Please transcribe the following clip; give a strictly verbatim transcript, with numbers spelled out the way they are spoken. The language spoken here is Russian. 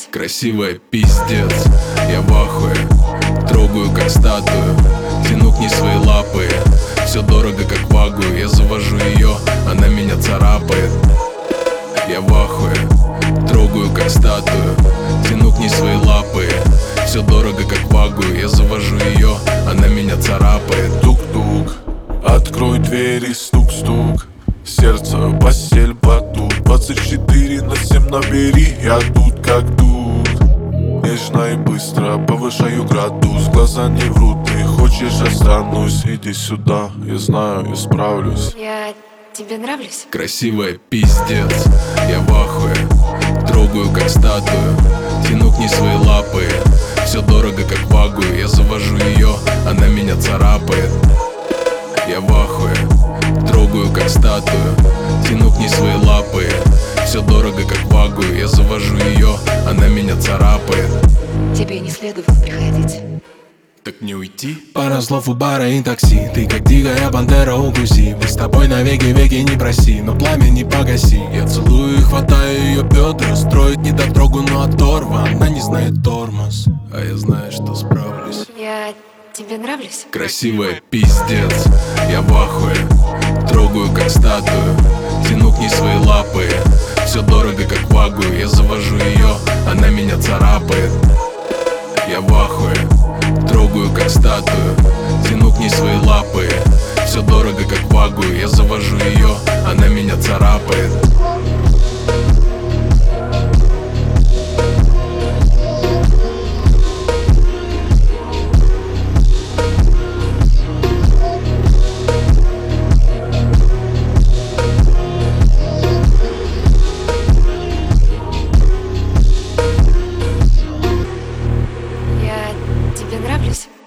Красивая пиздец, я в ахуе. Трогаю как статую, тяну к ней свои лапы. Все дорого как вагу, я завожу ее, она меня царапает. Я в ахуе, трогаю как статую, тяну к ней свои лапы. Все дорого как вагу, я завожу ее, она меня царапает. Тук-тук, открой двери, стук-стук. Сердце, постель, батут. Двадцать четыре на семь набери, я тут как тут. Нежно и быстро повышаю градус. Глаза не врут, ты хочешь, останусь. Иди сюда, я знаю, я справлюсь. Я тебе нравлюсь? Красивая пиздец, я в ахуе. Трогаю как статую, тяну к ней свои лапы. Все дорого как вагу, я завожу ее, она меня царапает. Я в ахуе, трогаю как статую, тяну к ней свои лапы. Все дорого как вагу, я завожу ее, она меня царапает. Тебе не следовало приходить. Так не уйти? Пара слов у бара и такси. Ты как дикая пантера, укуси. Мы с тобой навеки веки не проси, но пламя не погаси. Я целую и хватаю ее бедра. Строит недотрогу, но оторва. Она не знает тормоз, а я знаю, что справлюсь. Я тебе нравлюсь? Красивая пиздец, я в ахуе. Трогаю как статую, тяну к ней свои лапы. Все дорого как вагу, я завожу ее, она меня царапает. Я в ахуе, трогаю как статую, тяну к ней свои лапы. Все дорого как вагу, я завожу ее, она меня царапает. Я тебе нравлюсь?